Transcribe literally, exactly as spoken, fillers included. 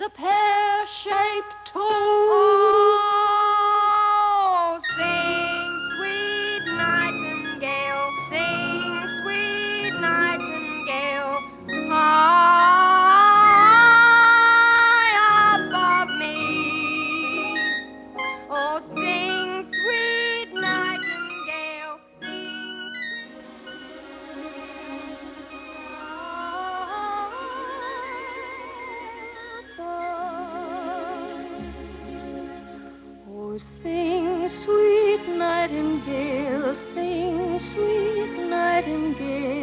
the pear-shaped toad. Oh, sing, sweet nightingale, sing, sweet nightingale, high above me. Oh, sing, sweet nightingale, sing, Oh, sing, sweet nightingale, sing, sweet nightingale.